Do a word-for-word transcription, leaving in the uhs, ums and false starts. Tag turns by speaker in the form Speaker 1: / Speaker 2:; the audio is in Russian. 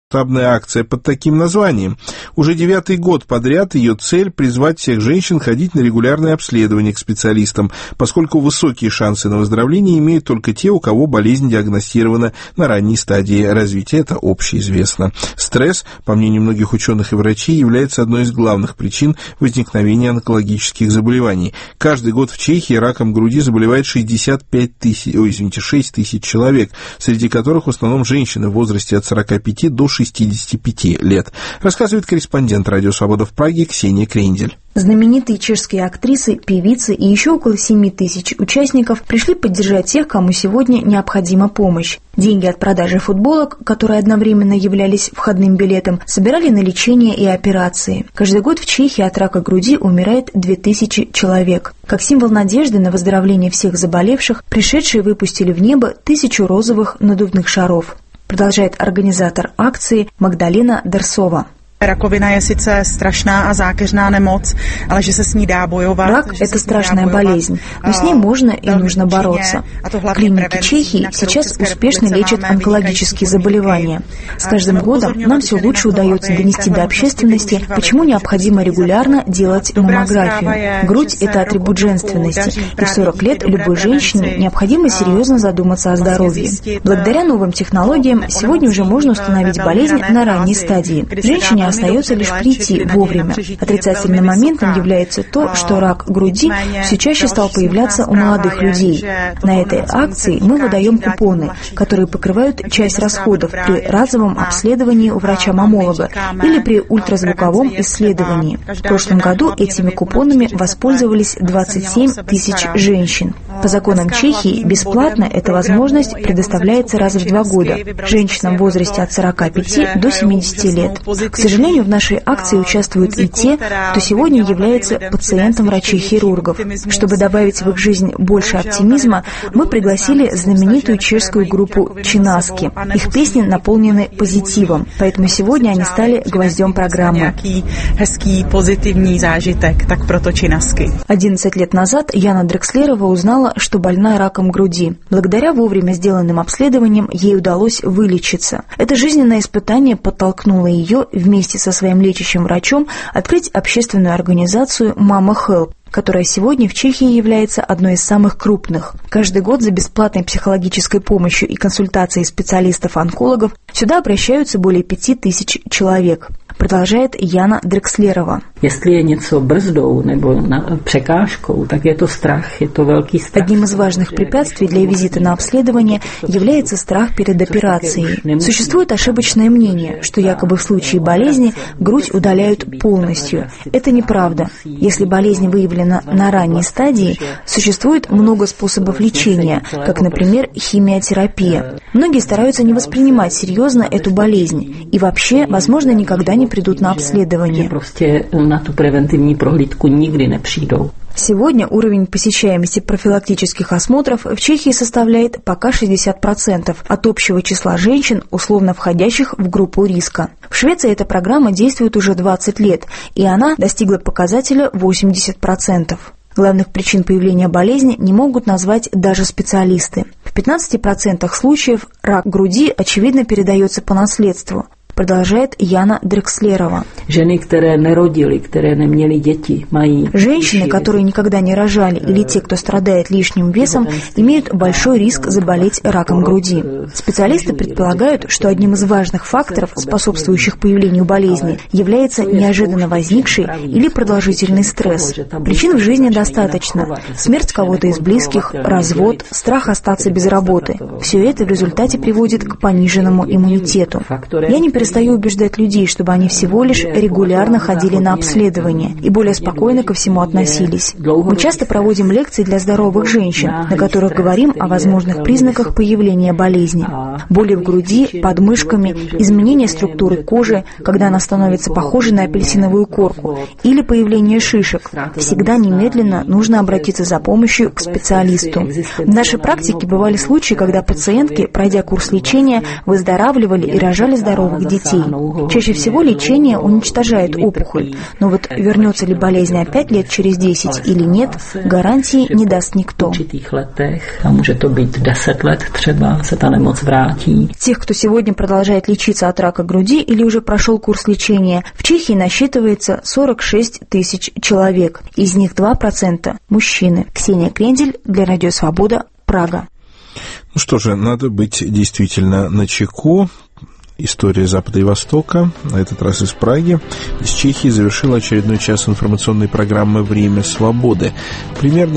Speaker 1: Масштабная акция под таким названием. Уже девятый год подряд ее цель – призвать всех женщин ходить на регулярное обследование к специалистам, поскольку высокие шансы на выздоровление имеют только те, у кого болезнь диагностирована на ранней стадии развития. Это общеизвестно. Стресс, по мнению многих ученых и врачей, является одной из главных причин возникновения онкологических заболеваний. Каждый год в Чехии раком груди заболевает шестьдесят пять тысяч, ой, извините, шесть тысяч человек, среди которых в основном женщины в возрасте от сорока пяти до шестидесяти пяти лет, рассказывает корреспондент «Радио Свобода» в Праге Ксения Крендель.
Speaker 2: Знаменитые чешские актрисы, певицы и еще около семи тысяч участников пришли поддержать тех, кому сегодня необходима помощь. Деньги от продажи футболок, которые одновременно являлись входным билетом, собирали на лечение и операции. Каждый год в Чехии от рака груди умирает две тысячи человек. Как символ надежды на выздоровление всех заболевших, пришедшие выпустили в небо тысячу розовых надувных шаров. Продолжает организатор акции Магдалена Дерсова.
Speaker 3: Раковина je sice strašná a zákeřná nemoc, ale že se s ní dá bojovat.
Speaker 2: Рак – это страшная болезнь, но с ней можно и нужно бороться. Клиники Чехии сейчас успешно лечат онкологические заболевания. С каждым годом нам все лучше удается донести до общественности, почему необходимо регулярно делать маммографию. Грудь – это атрибут женственности, и в сорок лет любой женщине необходимо серьезно задуматься о здоровье. Благодаря новым технологиям сегодня уже можно установить болезнь на ранней стадии. Женщине остается лишь прийти вовремя. Отрицательным моментом является то, что рак груди все чаще стал появляться у молодых людей. На этой акции мы выдаем купоны, которые покрывают часть расходов при разовом обследовании у врача-маммолога или при ультразвуковом исследовании. В прошлом году этими купонами воспользовались двадцать семь тысяч женщин. По законам Чехии бесплатно эта возможность предоставляется раз в два года женщинам в возрасте от сорока пяти до семидесяти лет. К сожалению, в нашей акции участвуют и те, кто сегодня является пациентом врачей-хирургов. Чтобы добавить в их жизнь больше оптимизма, мы пригласили знаменитую чешскую группу Чинаски. Их песни наполнены позитивом, поэтому сегодня они стали гвоздем программы. одиннадцать лет назад Яна Дрекслерова узнала, что больна раком груди. Благодаря вовремя сделанным обследованиям ей удалось вылечиться. Это жизненное испытание подтолкнуло ее вместе со своим лечащим врачом открыть общественную организацию «Мама Хелп», которая сегодня в Чехии является одной из самых крупных. Каждый год за бесплатной психологической помощью и консультацией специалистов-онкологов сюда обращаются более пяти тысяч человек. Продолжает Яна Дрекслерова.
Speaker 4: Если je něco brzdou nebo překážkou, tak je to strach, je to velký strach.
Speaker 2: Одним из важных препятствий для визита на обследование является страх перед операцией. Существует ошибочное мнение, что якобы в случае болезни грудь удаляют полностью. Это неправда. Если болезнь выявлена на ранней стадии, существует много способов лечения, как, например, химиотерапия. Многие стараются не воспринимать серьезно эту болезнь и вообще, возможно, никогда не придут на обследование. Сегодня уровень посещаемости профилактических осмотров в Чехии составляет пока шестьдесят процентов от общего числа женщин, условно входящих в группу риска. В Швеции эта программа действует уже двадцать лет, и она достигла показателя восемьдесят процентов. Главных причин появления болезни не могут назвать даже специалисты. В пятнадцати процентах случаев рак груди, очевидно, передается по наследству. Продолжает Яна Дрекслерова.
Speaker 4: Женщины,
Speaker 2: которые никогда не рожали, или те, кто страдает лишним весом, имеют большой риск заболеть раком груди. Специалисты предполагают, что одним из важных факторов, способствующих появлению болезни, является неожиданно возникший или продолжительный стресс. Причин в жизни достаточно. Смерть кого-то из близких, развод, страх остаться без работы. Все это в результате приводит к пониженному иммунитету. Я не перестаю убеждать людей, чтобы они всего лишь регулярно ходили на обследование и более спокойно ко всему относились. Мы часто проводим лекции для здоровых женщин, на которых говорим о возможных признаках появления болезни. Боли в груди, под мышками, изменение структуры кожи, когда она становится похожей на апельсиновую корку, или появление шишек. Всегда немедленно нужно обратиться за помощью к специалисту. В нашей практике бывали случаи, когда пациентки, пройдя курс лечения, выздоравливали и рожали здоровых детей. детей. Чаще всего лечение уничтожает опухоль, но вот вернется ли болезнь опять лет через десять или нет, гарантии не даст никто. Тех, кто сегодня продолжает лечиться от рака груди или уже прошел курс лечения, в Чехии насчитывается сорок шесть тысяч человек. Из них два процента – мужчины. Ксения Крендель для Радио Свобода, Прага.
Speaker 1: Ну что же, надо быть действительно начеку. История Запада и Востока, на этот раз из Праги, из Чехии, завершила очередной час информационной программы «Время свободы». Примерно